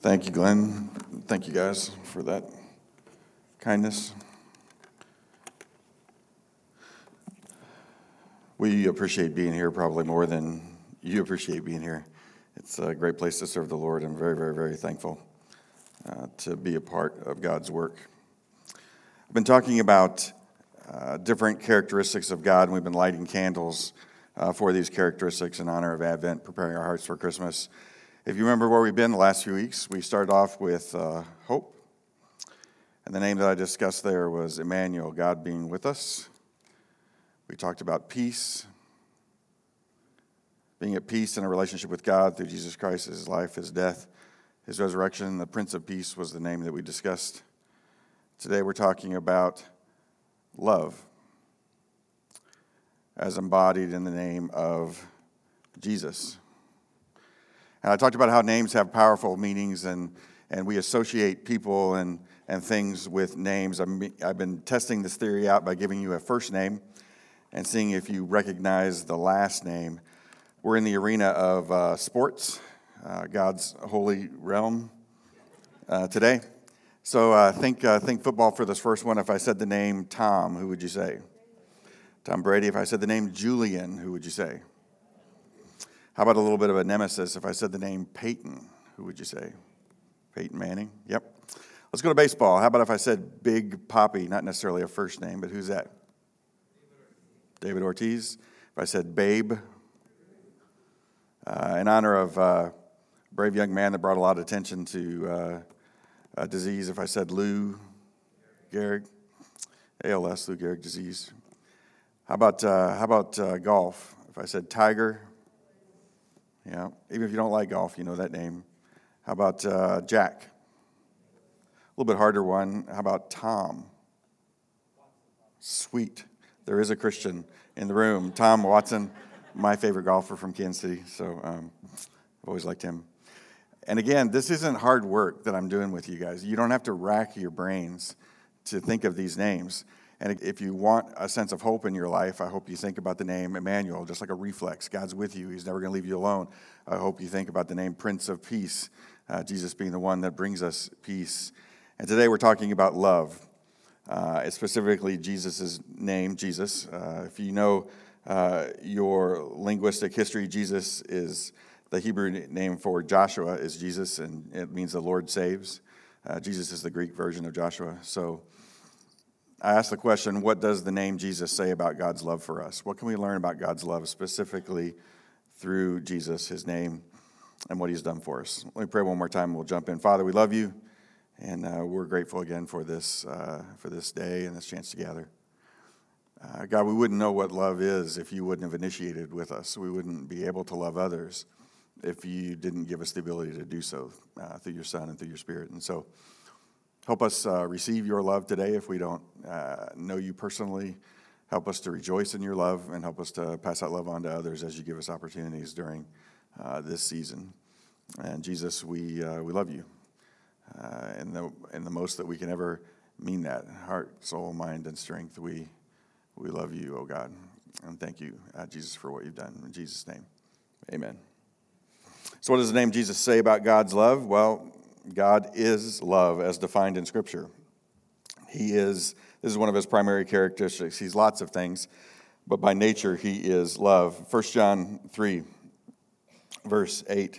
Thank you, Glenn. Thank you, guys, for that kindness. We appreciate being here probably more than you appreciate being here. It's a great place to serve the Lord. I'm very, very, very thankful to be a part of God's work. I've been talking about different characteristics of God, and we've been lighting candles for these characteristics in honor of Advent, preparing our hearts for Christmas. If you remember where we've been the last few weeks, we started off with hope. And the name that I discussed there was Emmanuel, God being with us. We talked about peace, being at peace in a relationship with God through Jesus Christ, his life, his death, his resurrection. The Prince of Peace was the name that we discussed. Today we're talking about love as embodied in the name of Jesus. And I talked about how names have powerful meanings, and we associate people and things with names. I've been testing this theory out by giving you a first name and seeing if you recognize the last name. We're in the arena of sports, God's holy realm today. So think football for this first one. If I said the name Tom, who would you say? Tom Brady. If I said the name Julian, who would you say? How about a little bit of a nemesis? If I said the name Peyton, who would you say? Peyton Manning? Yep. Let's go to baseball. How about if I said Big Papi? Not necessarily a first name, but who's that? David Ortiz. If I said Babe, in honor of a brave young man that brought a lot of attention to a disease. If I said Lou Gehrig, ALS, Lou Gehrig disease. How about golf? If I said Tiger, yeah, even if you don't like golf, you know that name. How about Jack? A little bit harder one. How about Tom? Sweet. There is a Christian in the room. Tom Watson, my favorite golfer from Kansas City, so I've always liked him. And again, this isn't hard work that I'm doing with you guys. You don't have to rack your brains to think of these names. And if you want a sense of hope in your life, I hope you think about the name Emmanuel, just like a reflex. God's with you. He's never going to leave you alone. I hope you think about the name Prince of Peace, Jesus being the one that brings us peace. And today we're talking about love, specifically Jesus' name, Jesus. If you know your linguistic history, Jesus is the Hebrew name for Joshua is Jesus, and it means the Lord saves. Jesus is the Greek version of Joshua. So I asked the question, what does the name Jesus say about God's love for us? What can we learn about God's love specifically through Jesus, his name, and what he's done for us? Let me pray one more time and we'll jump in. Father, we love you, and we're grateful again for this day and this chance to gather. God, we wouldn't know what love is if you wouldn't have initiated with us. We wouldn't be able to love others if you didn't give us the ability to do so through your Son and through your Spirit. And so help us receive your love today if we don't know you personally. Help us to rejoice in your love and help us to pass that love on to others as you give us opportunities during this season. And Jesus, we love you in the most that we can ever mean that. Heart, soul, mind, and strength. We love you, oh God. And thank you, Jesus, for what you've done. In Jesus' name, amen. So what does the name Jesus say about God's love? Well, God is love as defined in Scripture. This is one of his primary characteristics. He's lots of things, but by nature he is love. 1 John 3, verse 8.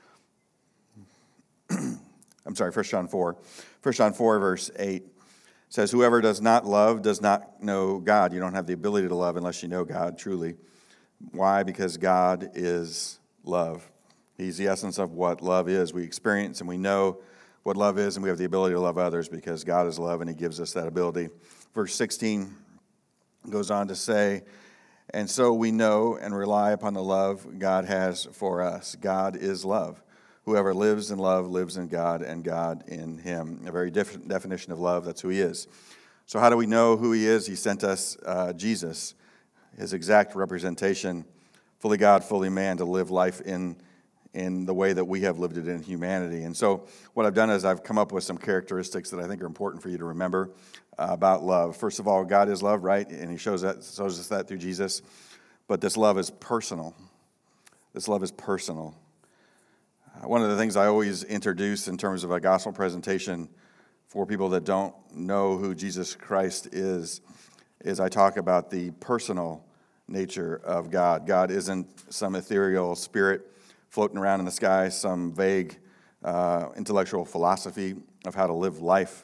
1 John 4. 1 John 4, verse 8 says, whoever does not love does not know God. You don't have the ability to love unless you know God truly. Why? Because God is love. He's the essence of what love is. We experience and we know what love is, and we have the ability to love others because God is love, and he gives us that ability. Verse 16 goes on to say, and so we know and rely upon the love God has for us. God is love. Whoever lives in love lives in God, and God in him. A very different definition of love. That's who he is. So how do we know who he is? He sent us Jesus, his exact representation, fully God, fully man, to live life in the way that we have lived it in humanity. And so what I've done is I've come up with some characteristics that I think are important for you to remember about love. First of all, God is love, right? And he shows us that through Jesus. But this love is personal. This love is personal. One of the things I always introduce in terms of a gospel presentation for people that don't know who Jesus Christ is I talk about the personal nature of God. God isn't some ethereal spirit floating around in the sky, some vague intellectual philosophy of how to live life,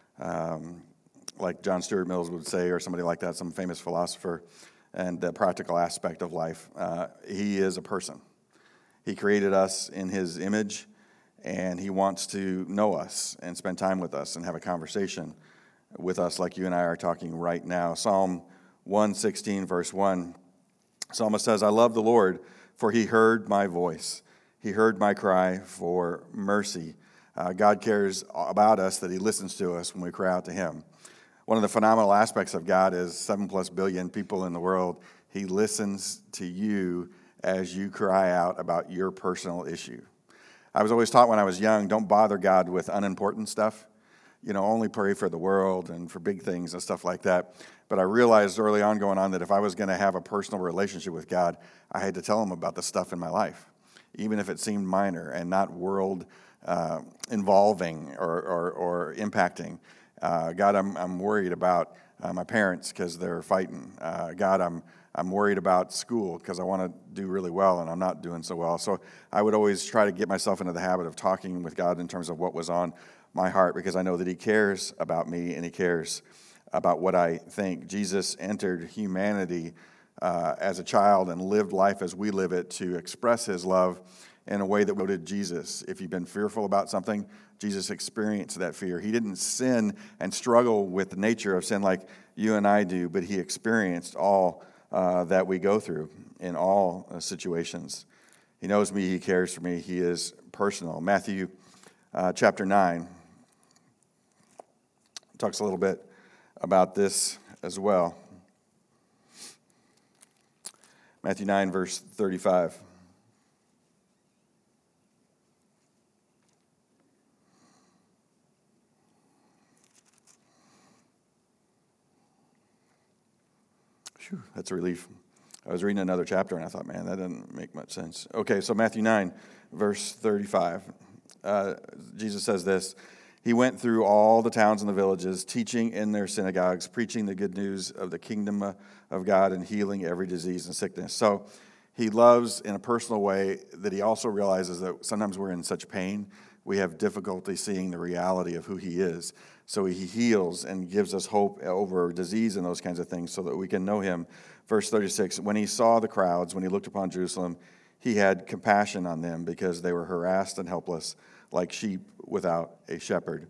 like John Stuart Mills would say, or somebody like that, some famous philosopher, and the practical aspect of life. He is a person. He created us in his image, and he wants to know us and spend time with us and have a conversation with us like you and I are talking right now. Psalm 116, verse 1, Psalmist says, I love the Lord, for he heard my voice. He heard my cry for mercy. God cares about us, that he listens to us when we cry out to him. One of the phenomenal aspects of God is 7+ billion people in the world. He listens to you as you cry out about your personal issue. I was always taught when I was young, don't bother God with unimportant stuff. Only pray for the world and for big things and stuff like that. But I realized early on going on that if I was going to have a personal relationship with God, I had to tell him about the stuff in my life, even if it seemed minor and not world involving or impacting. God, I'm worried about my parents because they're fighting. God, I'm worried about school because I want to do really well and I'm not doing so well. So I would always try to get myself into the habit of talking with God in terms of what was on my heart, because I know that he cares about me and he cares about what I think. Jesus entered humanity as a child and lived life as we live it to express his love in a way that would Jesus. If you've been fearful about something, Jesus experienced that fear. He didn't sin and struggle with the nature of sin like you and I do, but he experienced all that we go through in all situations. He knows me, he cares for me, he is personal. Matthew chapter 9 talks a little bit about this as well. Matthew 9, verse 35. Whew, that's a relief. I was reading another chapter and I thought, man, that doesn't make much sense. Okay, so Matthew 9, verse 35. Jesus says this, he went through all the towns and the villages, teaching in their synagogues, preaching the good news of the kingdom of God and healing every disease and sickness. So he loves in a personal way that he also realizes that sometimes we're in such pain, we have difficulty seeing the reality of who he is. So he heals and gives us hope over disease and those kinds of things so that we can know him. Verse 36, when he saw the crowds, when he looked upon Jerusalem, he had compassion on them because they were harassed and helpless like sheep without a shepherd.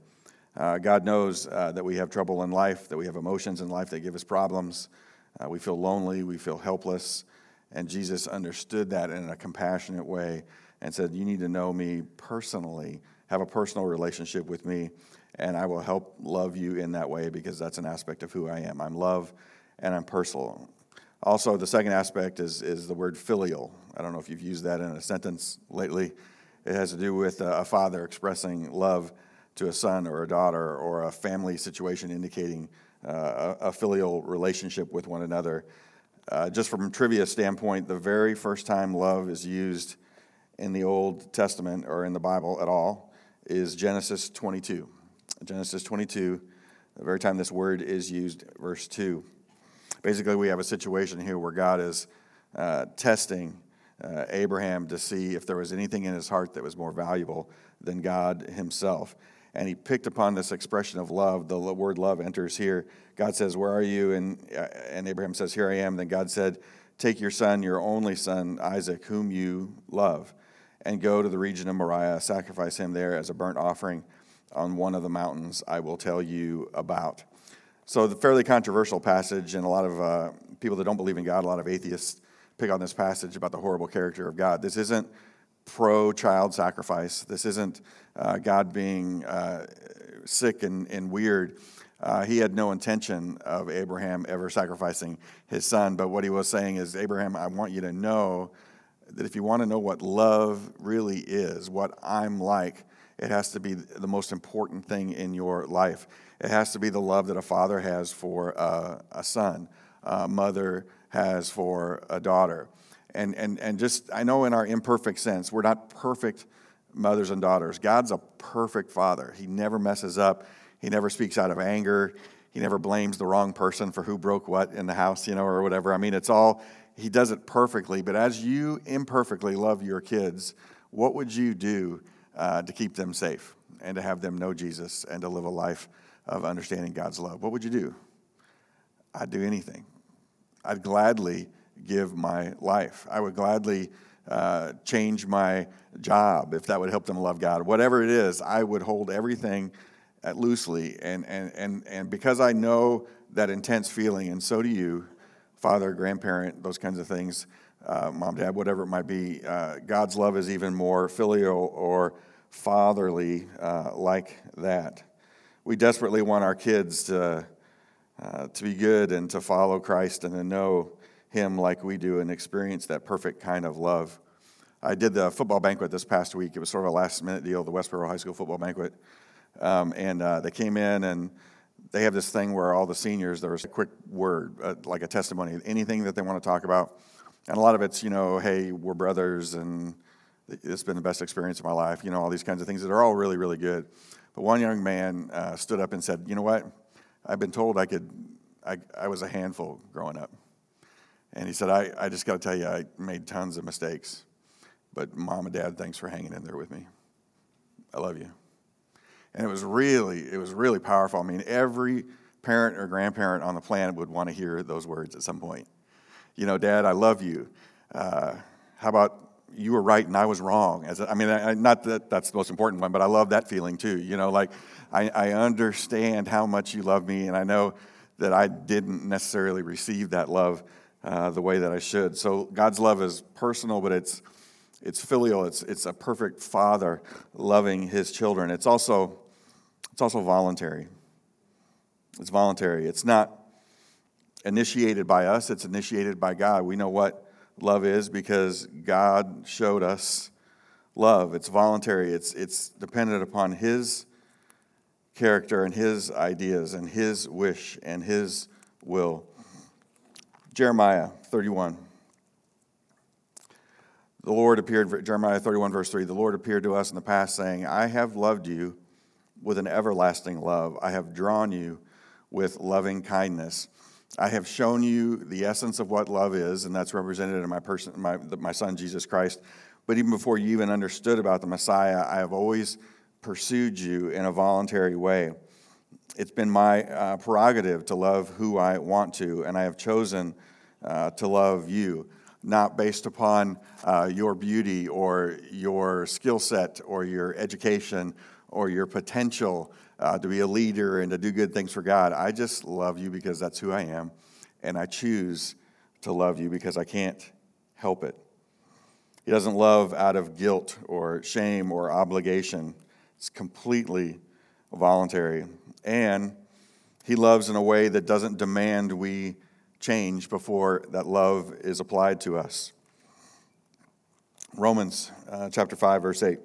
God knows that we have trouble in life, that we have emotions in life that give us problems. We feel lonely, we feel helpless. And Jesus understood that in a compassionate way and said, you need to know me personally, have a personal relationship with me, and I will help love you in that way because that's an aspect of who I am. I'm love and I'm personal. Also, the second aspect is the word filial. I don't know if you've used that in a sentence lately. It has to do with a father expressing love to a son or a daughter, or a family situation indicating a filial relationship with one another. Just from a trivia standpoint, the very first time love is used in the Old Testament or in the Bible at all is Genesis 22. Genesis 22, the very time this word is used, verse 2. Basically, we have a situation here where God is testing Abraham to see if there was anything in his heart that was more valuable than God himself. And he picked upon this expression of love. The word love enters here. God says, where are you? And Abraham says, here I am. Then God said, take your son, your only son, Isaac, whom you love, and go to the region of Moriah, sacrifice him there as a burnt offering on one of the mountains I will tell you about. So the fairly controversial passage, and a lot of people that don't believe in God, a lot of atheists, pick on this passage about the horrible character of God. This isn't pro-child sacrifice. This isn't God being sick and weird. He had no intention of Abraham ever sacrificing his son. But what he was saying is, Abraham, I want you to know that if you want to know what love really is, what I'm like, it has to be the most important thing in your life. It has to be the love that a father has for a son, a mother has for a daughter. And just, I know in our imperfect sense, we're not perfect mothers and daughters. God's a perfect father. He never messes up. He never speaks out of anger. He never blames the wrong person for who broke what in the house, or whatever. I mean, he does it perfectly. But as you imperfectly love your kids, what would you do to keep them safe and to have them know Jesus and to live a life of understanding God's love? What would you do? I'd do anything. I'd gladly give my life. I would gladly change my job if that would help them love God. Whatever it is, I would hold everything loosely. And because I know that intense feeling, and so do you, father, grandparent, those kinds of things, mom, dad, whatever it might be, God's love is even more filial or fatherly like that. We desperately want our kids to be good and to follow Christ and to know Him like we do and experience that perfect kind of love. I did the football banquet this past week. It was sort of a last-minute deal, the Westboro High School football banquet. And they came in, and they have this thing where all the seniors, there was a quick word, like a testimony, anything that they want to talk about. And a lot of it's, hey, we're brothers, and it's been the best experience of my life, all these kinds of things that are all really, really good. But one young man stood up and said, you know what? I've been told I was a handful growing up. And he said, I just got to tell you, I made tons of mistakes. But Mom and Dad, thanks for hanging in there with me. I love you. And it was really powerful. I mean, every parent or grandparent on the planet would want to hear those words at some point. Dad, I love you. How about you were right and I was wrong? Not that that's the most important one, but I love that feeling too. I understand how much you love me, and I know that I didn't necessarily receive that love the way that I should. So God's love is personal, but it's filial. It's a perfect father loving his children. It's also voluntary. It's voluntary. It's not initiated by us. It's initiated by God. We know what love is because God showed us love. It's voluntary. It's dependent upon His character and His ideas and His wish and His will. Jeremiah 31. Jeremiah 31, verse 3, the Lord appeared to us in the past saying, I have loved you with an everlasting love. I have drawn you with loving kindness. I have shown you the essence of what love is, and that's represented in my son, Jesus Christ. But even before you even understood about the Messiah, I have always pursued you in a voluntary way. It's been my prerogative to love who I want to, and I have chosen to love you, not based upon your beauty or your skill set or your education or your potential to be a leader and to do good things for God. I just love you because that's who I am, and I choose to love you because I can't help it. He doesn't love out of guilt or shame or obligation. It's completely voluntary. And He loves in a way that doesn't demand we change before that love is applied to us. Romans chapter 5, verse 8.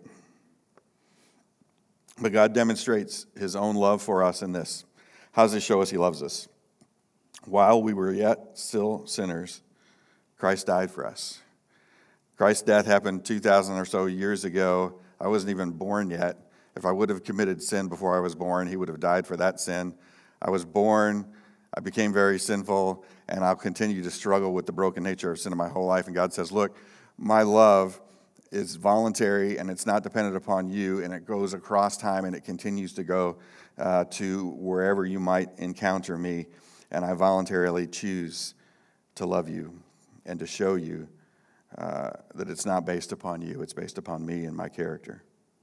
But God demonstrates His own love for us in this. How does He show us He loves us? While we were yet still sinners, Christ died for us. Christ's death happened 2,000 or so years ago. I wasn't even born yet. If I would have committed sin before I was born, He would have died for that sin. I was born, I became very sinful, and I'll continue to struggle with the broken nature of sin in my whole life. And God says, look, my love is voluntary, and it's not dependent upon you, and it goes across time, and it continues to go to wherever you might encounter me. And I voluntarily choose to love you and to show you that it's not based upon you, it's based upon me and my character.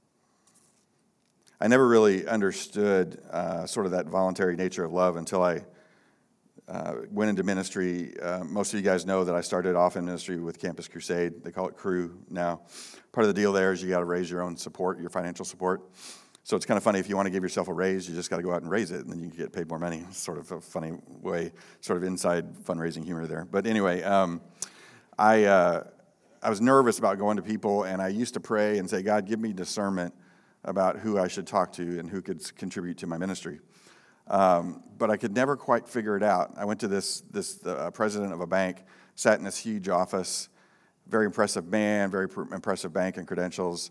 I never really understood sort of that voluntary nature of love until I went into ministry. Most of you guys know that I started off in ministry with Campus Crusade. They call it Cru now. Part of the deal there is you got to raise your own support, your financial support. So it's kind of funny, if you want to give yourself a raise, you just got to go out and raise it, and then you can get paid more money. It's sort of a funny way, sort of inside fundraising humor there. But anyway, I was nervous about going to people, and I used to pray and say, God, give me discernment about who I should talk to and who could contribute to my ministry. But I could never quite figure it out. I went to this president of a bank, sat in this huge office, very impressive man, very impressive bank and credentials.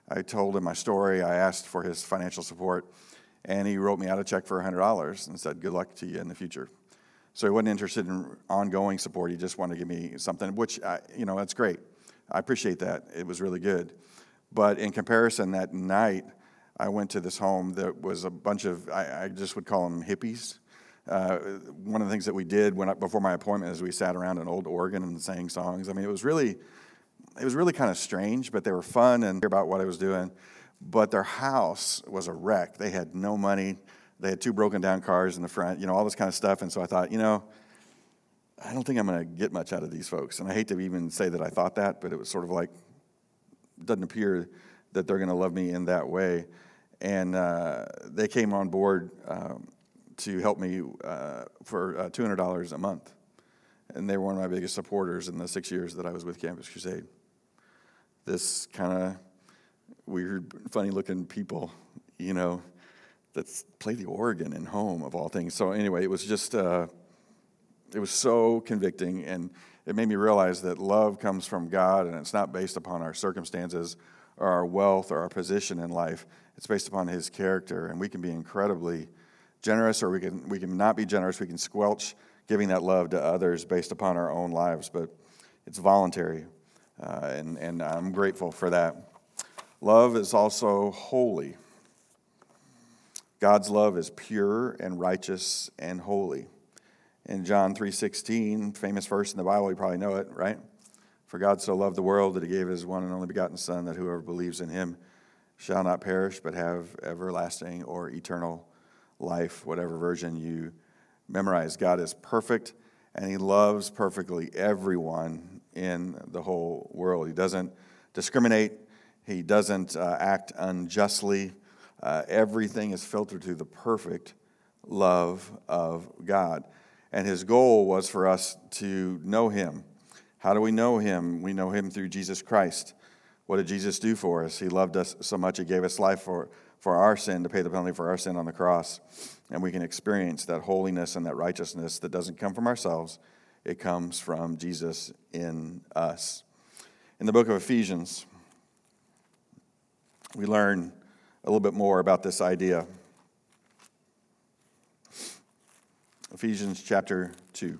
I told him my story. I asked for his financial support, and he wrote me out a check for $100 and said, good luck to you in the future. So he wasn't interested in ongoing support. He just wanted to give me something, which, that's great. I appreciate that. It was really good. But in comparison, that night, I went to this home that was a bunch of, I just would call them hippies. One of the things that we did before my appointment is we sat around an old organ and sang songs. I mean, it was really kind of strange, but they were fun and about what I was doing. But their house was a wreck. They had no money. They had 2 broken down cars in the front, all this kind of stuff. And so I thought, I don't think I'm going to get much out of these folks. And I hate to even say that I thought that, but it was sort of like, it doesn't appear that they're going to love me in that way. And they came on board to help me for $200 a month. And they were one of my biggest supporters in the 6 years that I was with Campus Crusade. This kind of weird, funny-looking people, that play the organ in home, of all things. So anyway, it was just, it was so convicting, and it made me realize that love comes from God, and it's not based upon our circumstances or our wealth or our position in life. It's based upon His character, and we can be incredibly generous, or we can not be generous. We can squelch giving that love to others based upon our own lives, but it's voluntary, and I'm grateful for that. Love is also holy. God's love is pure and righteous and holy. In John 3:16, famous verse in the Bible, you probably know it, right? For God so loved the world that He gave His one and only begotten Son, that whoever believes in Him shall not perish but have everlasting or eternal life, whatever version you memorize. God is perfect, and He loves perfectly everyone in the whole world. He doesn't discriminate. He doesn't act unjustly. Everything is filtered through the perfect love of God. And His goal was for us to know Him. How do we know Him? We know Him through Jesus Christ. What did Jesus do for us? He loved us so much He gave us life for our sin, to pay the penalty for our sin on the cross. And we can experience that holiness and that righteousness that doesn't come from ourselves. It comes from Jesus in us. In the book of Ephesians, we learn a little bit more about this idea. Ephesians chapter 2.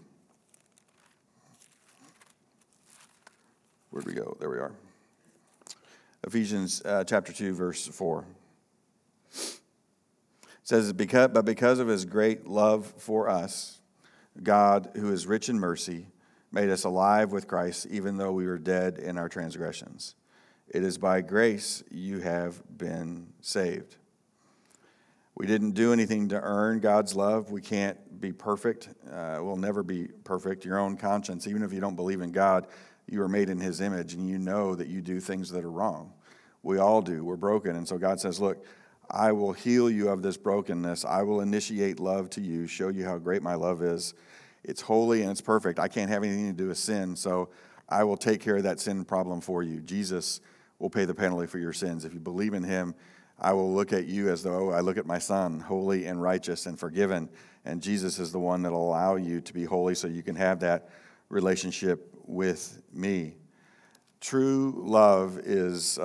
Where'd we go? There we are. Ephesians chapter 2, verse 4. It says, but because of His great love for us, God, who is rich in mercy, made us alive with Christ, even though we were dead in our transgressions. It is by grace you have been saved. We didn't do anything to earn God's love. We can't be perfect. We'll never be perfect. Your own conscience, even if you don't believe in God, you are made in His image, and you know that you do things that are wrong. We all do. We're broken. And so God says, look, I will heal you of this brokenness. I will initiate love to you, show you how great my love is. It's holy and it's perfect. I can't have anything to do with sin, so I will take care of that sin problem for you. Jesus will pay the penalty for your sins. If you believe in Him, I will look at you as though I look at my Son, holy and righteous and forgiven. And Jesus is the one that will allow you to be holy so you can have that relationship with me. True love is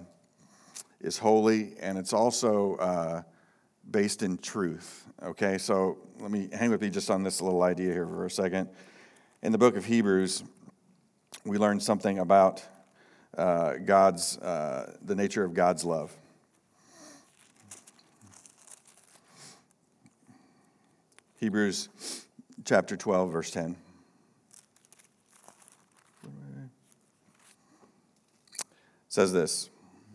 holy, and it's also based in truth. Okay, so let me hang with me just on this little idea here for a second. In the book of Hebrews, we learn something about the nature of God's love. Hebrews chapter 12, verse 10. Says this.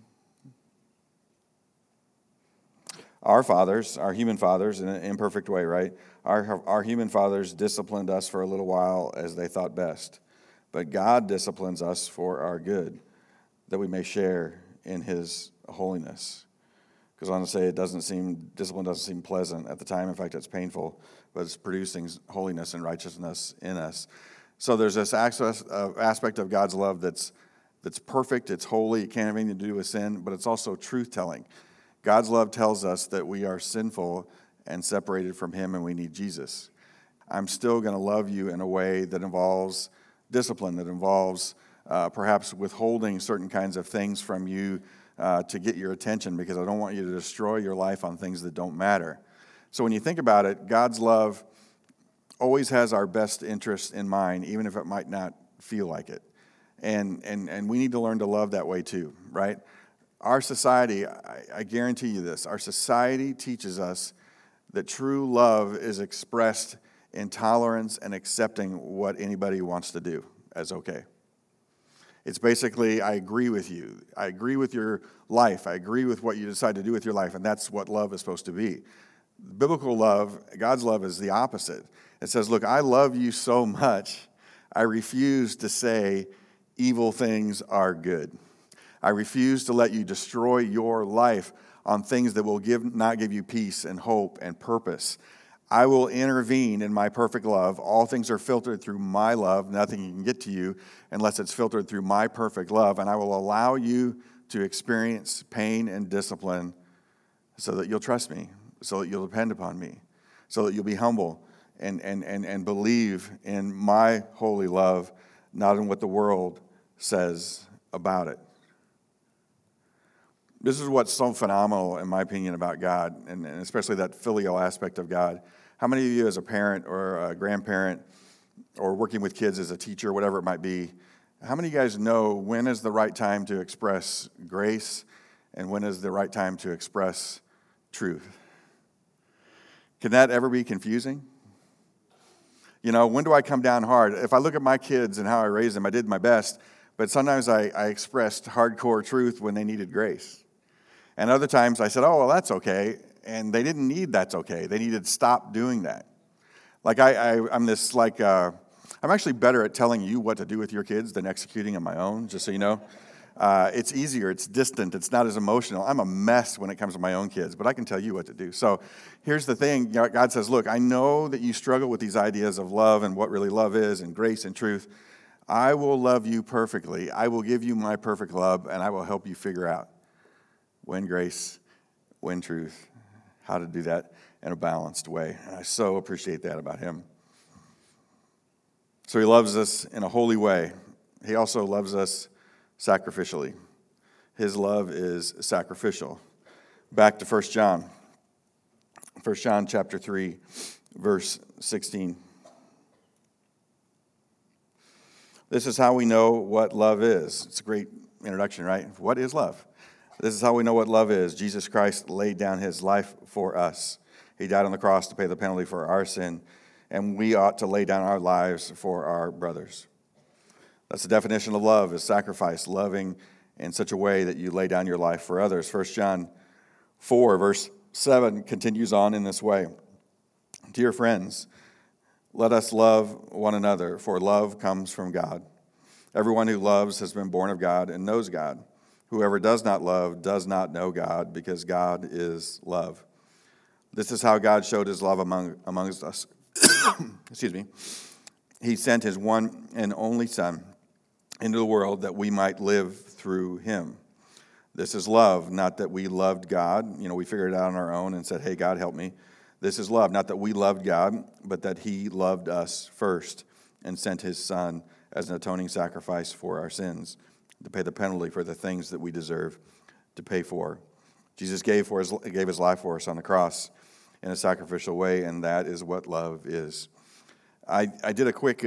Our fathers, our human fathers, in an imperfect way, right? Our human fathers disciplined us for a little while as they thought best. But God disciplines us for our good, that we may share in His holiness. Because I want to say discipline doesn't seem pleasant at the time. In fact, it's painful, but it's producing holiness and righteousness in us. So there's this aspect of God's love that's perfect, it's holy, it can't have anything to do with sin, but it's also truth-telling. God's love tells us that we are sinful and separated from Him, and we need Jesus. I'm still going to love you in a way that involves discipline, that involves perhaps withholding certain kinds of things from you to get your attention because I don't want you to destroy your life on things that don't matter. So when you think about it, God's love always has our best interest in mind, even if it might not feel like it. And we need to learn to love that way too, right? Our society, I guarantee you this, our society teaches us that true love is expressed in tolerance and accepting what anybody wants to do as okay. It's basically, I agree with you. I agree with your life. I agree with what you decide to do with your life, and that's what love is supposed to be. Biblical love, God's love, is the opposite. It says, look, I love you so much, I refuse to say evil things are good. I refuse to let you destroy your life on things that will not give you peace and hope and purpose. I will intervene in my perfect love. All things are filtered through my love. Nothing can get to you unless it's filtered through my perfect love. And I will allow you to experience pain and discipline so that you'll trust me, so that you'll depend upon me, so that you'll be humble and believe in my holy love, not in what the world says about it. This is what's so phenomenal, in my opinion, about God, and especially that filial aspect of God. How many of you as a parent or a grandparent or working with kids as a teacher, whatever it might be, how many of you guys know when is the right time to express grace and when is the right time to express truth? Can that ever be confusing? You know, when do I come down hard? If I look at my kids and how I raised them, I did my best, but sometimes I expressed hardcore truth when they needed grace. And other times I said, oh, well, that's okay. And they didn't need that's okay. They needed to stop doing that. Like I'm actually better at telling you what to do with your kids than executing on my own, just so you know. It's easier, it's distant, it's not as emotional. I'm a mess when it comes to my own kids, but I can tell you what to do. So here's the thing. God says, look, I know that you struggle with these ideas of love and what really love is and grace and truth. I will love you perfectly. I will give you my perfect love, and I will help you figure out when grace, when truth, how to do that in a balanced way. And I so appreciate that about him. So he loves us in a holy way. He also loves us sacrificially. His love is sacrificial. Back to 1 John. 1 John chapter 3, verse 16. This is how we know what love is. It's a great introduction, right? What is love? This is how we know what love is. Jesus Christ laid down his life for us. He died on the cross to pay the penalty for our sin, and we ought to lay down our lives for our brothers. That's the definition of love, is sacrifice, loving in such a way that you lay down your life for others. 1 John 4, verse 7 continues on in this way. Dear friends, let us love one another, for love comes from God. Everyone who loves has been born of God and knows God. Whoever does not love does not know God, because God is love. This is how God showed his love amongst us. Excuse me. He sent his one and only Son into the world that we might live through him. This is love, not that we loved God. We figured it out on our own and said, hey, God, help me. This is love, not that we loved God, but that he loved us first and sent his Son as an atoning sacrifice for our sins, to pay the penalty for the things that we deserve to pay for. Jesus gave his life for us on the cross in a sacrificial way, and that is what love is. I did a quick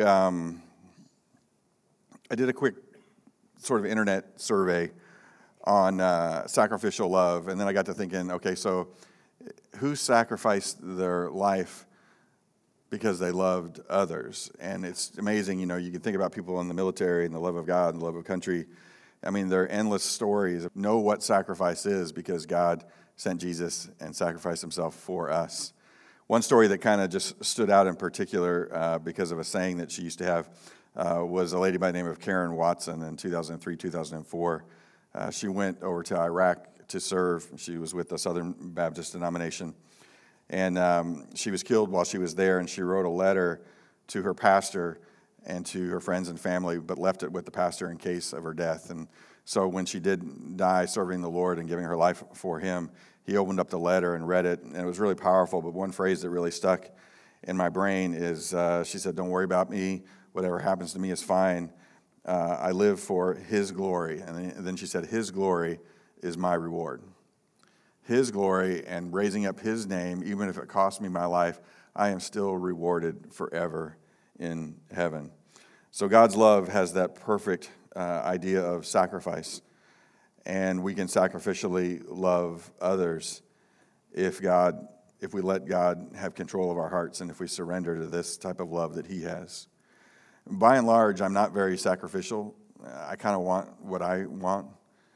sort of internet survey on sacrificial love, and then I got to thinking, okay, so who sacrificed their life because they loved others? And it's amazing, you can think about people in the military and the love of God and the love of country. I mean, there are endless stories of know what sacrifice is because God sent Jesus and sacrificed himself for us. One story that kind of just stood out in particular because of a saying that she used to have was a lady by the name of Karen Watson in 2003, 2004. She went over to Iraq to serve. She was with the Southern Baptist denomination. And she was killed while she was there, and she wrote a letter to her pastor and to her friends and family, but left it with the pastor in case of her death. And so when she did die serving the Lord and giving her life for him, he opened up the letter and read it, and it was really powerful. But one phrase that really stuck in my brain is she said, "Don't worry about me. Whatever happens to me is fine. I live for his glory." And then she said, "His glory is my reward. His glory and raising up his name, even if it costs me my life, I am still rewarded forever in heaven. So God's love has that perfect idea of sacrifice. And we can sacrificially love others if we let God have control of our hearts and if we surrender to this type of love that he has. By and large, I'm not very sacrificial. I kind of want what I want.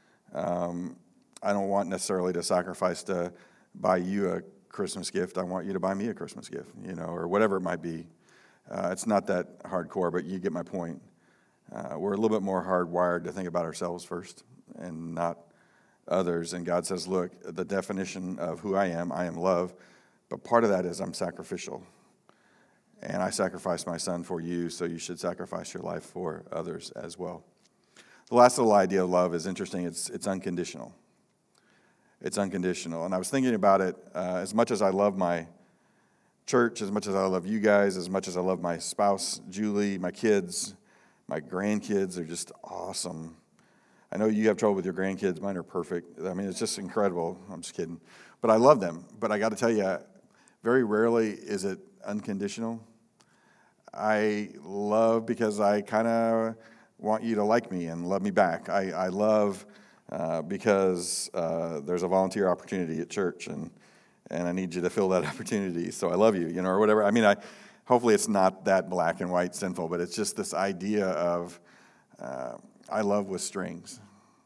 I don't want necessarily to sacrifice to buy you a Christmas gift. I want you to buy me a Christmas gift, or whatever it might be. It's not that hardcore, but you get my point. We're a little bit more hardwired to think about ourselves first and not others. And God says, look, the definition of who I am love, but part of that is I'm sacrificial. And I sacrificed my son for you, so you should sacrifice your life for others as well. The last little idea of love is interesting. It's unconditional. It's unconditional. And I was thinking about it, as much as I love my church, as much as I love you guys, as much as I love my spouse, Julie, my kids, my grandkids are just awesome. I know you have trouble with your grandkids. Mine are perfect. I mean, it's just incredible. I'm just kidding. But I love them. But I got to tell you, very rarely is it unconditional. I love because I kind of want you to like me and love me back. I love because there's a volunteer opportunity at church, and I need you to fill that opportunity, so I love you, or whatever. I mean, hopefully it's not that black and white sinful, but it's just this idea of I love with strings.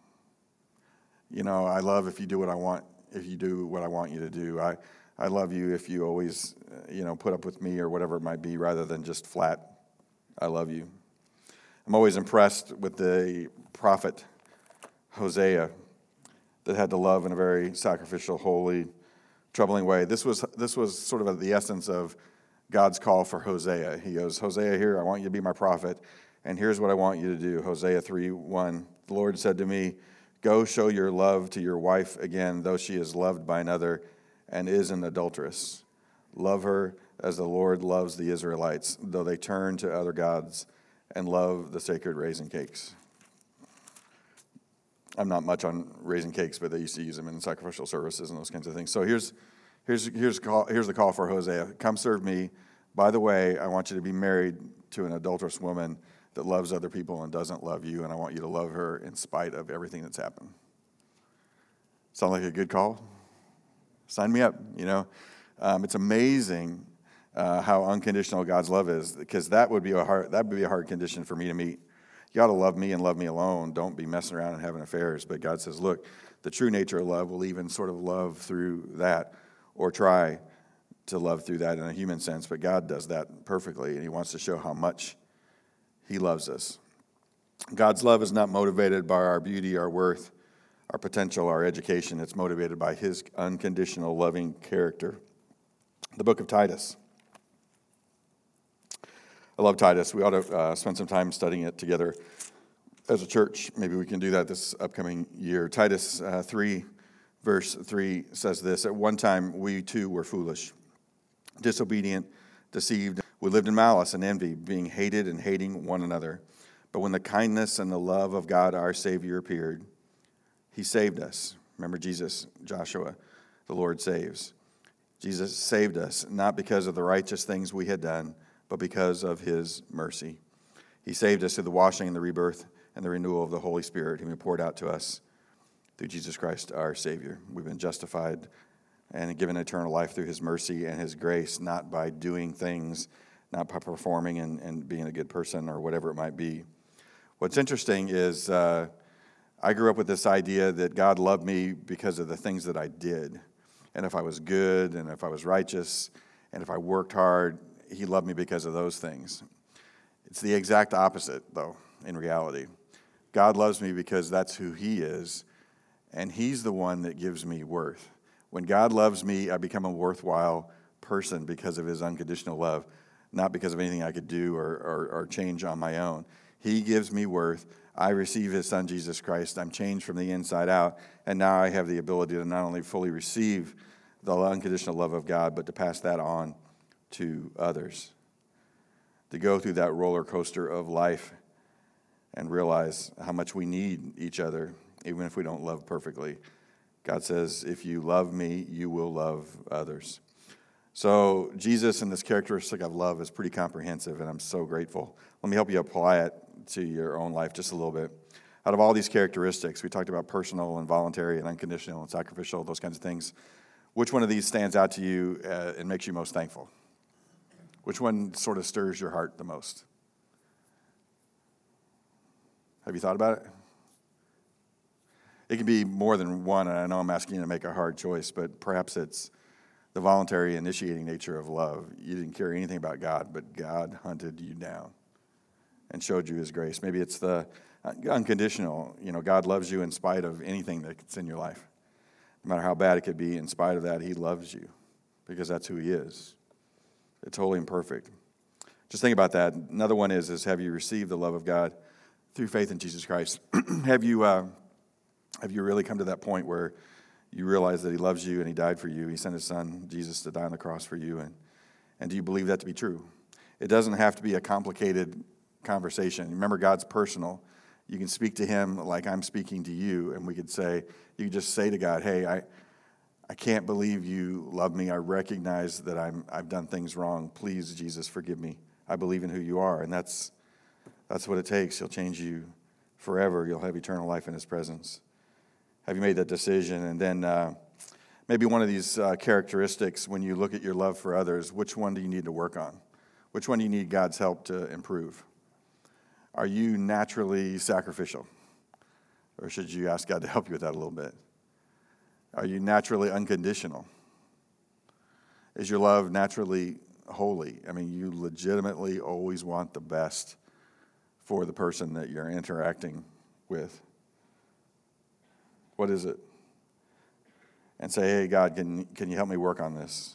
I love if you do what I want, if you do what I want you to do. I love you if you always, put up with me or whatever it might be, rather than just flat, I love you. I'm always impressed with the prophet Hosea that had to love in a very sacrificial, holy, troubling way. This was sort of the essence of God's call for Hosea. He goes, Hosea, here, I want you to be my prophet, and here's what I want you to do. Hosea 3:1, the Lord said to me, go show your love to your wife again, though she is loved by another and is an adulteress. Love her as the Lord loves the Israelites, though they turn to other gods and love the sacred raisin cakes. I'm not much on raisin cakes, but they used to use them in sacrificial services and those kinds of things. So here's the call for Hosea. Come serve me. By the way, I want you to be married to an adulterous woman that loves other people and doesn't love you, and I want you to love her in spite of everything that's happened. Sound like a good call? Sign me up, It's amazing how unconditional God's love is, because that would be a hard condition for me to meet. You ought to love me and love me alone. Don't be messing around and having affairs. But God says, look, the true nature of love will even sort of love through that, or try to love through that in a human sense. But God does that perfectly, and he wants to show how much he loves us. God's love is not motivated by our beauty, our worth, our potential, our education. It's motivated by his unconditional loving character. The book of Titus. I love Titus. We ought to spend some time studying it together as a church. Maybe we can do that this upcoming year. Titus 3, verse 3 says this, at one time we too were foolish, disobedient, deceived. We lived in malice and envy, being hated and hating one another. But when the kindness and the love of God our Savior appeared, he saved us. Remember Jesus, Joshua, the Lord saves. Jesus saved us, not because of the righteous things we had done, but because of his mercy. He saved us through the washing and the rebirth and the renewal of the Holy Spirit, whom he poured out to us through Jesus Christ, our Savior. We've been justified and given eternal life through his mercy and his grace, not by doing things, not by performing and being a good person or whatever it might be. What's interesting is I grew up with this idea that God loved me because of the things that I did. And if I was good, and if I was righteous, and if I worked hard, he loved me because of those things. It's the exact opposite, though, in reality. God loves me because that's who he is, and he's the one that gives me worth. When God loves me, I become a worthwhile person because of his unconditional love, not because of anything I could do or change on my own. He gives me worth. I receive his son, Jesus Christ. I'm changed from the inside out, and now I have the ability to not only fully receive the unconditional love of God, but to pass that on to others, to go through that roller coaster of life and realize how much we need each other even if we don't love perfectly. God says, if you love me, you will love others. So Jesus and this characteristic of love is pretty comprehensive, and I'm so grateful. Let me help you apply it to your own life just a little bit. Out of all these characteristics, we talked about personal and voluntary and unconditional and sacrificial, those kinds of things. Which one of these stands out to you and makes you most thankful? Which one sort of stirs your heart the most? Have you thought about it? It can be more than one, and I know I'm asking you to make a hard choice, but perhaps it's the voluntary initiating nature of love. You didn't care anything about God, but God hunted you down and showed you his grace. Maybe it's the unconditional. God loves you in spite of anything that's in your life. No matter how bad it could be, in spite of that, he loves you because that's who he is. It's holy and perfect. Just think about that. Another one is have you received the love of God through faith in Jesus Christ? Have you really come to that point where you realize that he loves you and he died for you? He sent his son, Jesus, to die on the cross for you. And do you believe that to be true? It doesn't have to be a complicated conversation. Remember, God's personal. You can speak to him like I'm speaking to you, and you can just say to God, hey, I can't believe you love me. I recognize that I've done things wrong. Please, Jesus, forgive me. I believe in who you are, and that's what it takes. He'll change you forever. You'll have eternal life in his presence. Have you made that decision? And then maybe one of these characteristics, when you look at your love for others, which one do you need to work on? Which one do you need God's help to improve? Are you naturally sacrificial? Or should you ask God to help you with that a little bit? Are you naturally unconditional? Is your love naturally holy? I mean, you legitimately always want the best for the person that you're interacting with. What is it? And say, hey, God, can you help me work on this?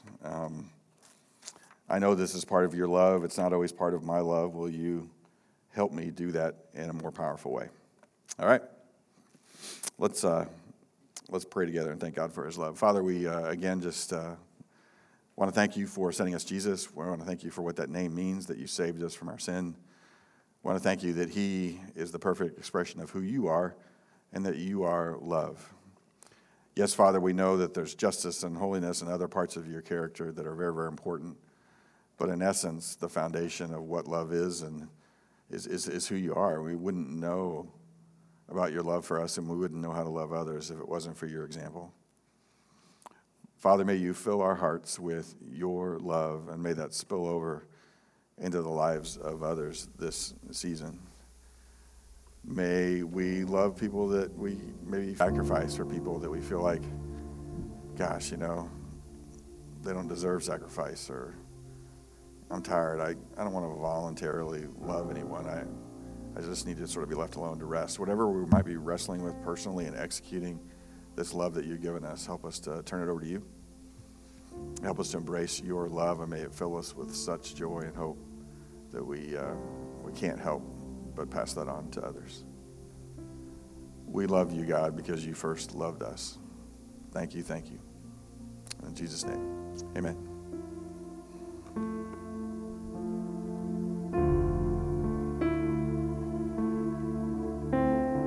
I know this is part of your love. It's not always part of my love. Will you help me do that in a more powerful way? All right. Let's pray together and thank God for his love. Father, we again just want to thank you for sending us Jesus. We want to thank you for what that name means, that you saved us from our sin. We want to thank you that he is the perfect expression of who you are and that you are love. Yes, Father, we know that there's justice and holiness and other parts of your character that are very, very important. But in essence, the foundation of what love is and is who you are. We wouldn't know about your love for us, and we wouldn't know how to love others if it wasn't for your example. Father, may you fill our hearts with your love, and may that spill over into the lives of others this season. May we love people that we maybe sacrifice, for people that we feel like, gosh, they don't deserve sacrifice, or I'm tired. I don't want to voluntarily love anyone. I just need to sort of be left alone to rest. Whatever we might be wrestling with personally and executing this love that you've given us, help us to turn it over to you. Help us to embrace your love, and may it fill us with such joy and hope that we can't help but pass that on to others. We love you, God, because you first loved us. Thank you. In Jesus' name, amen.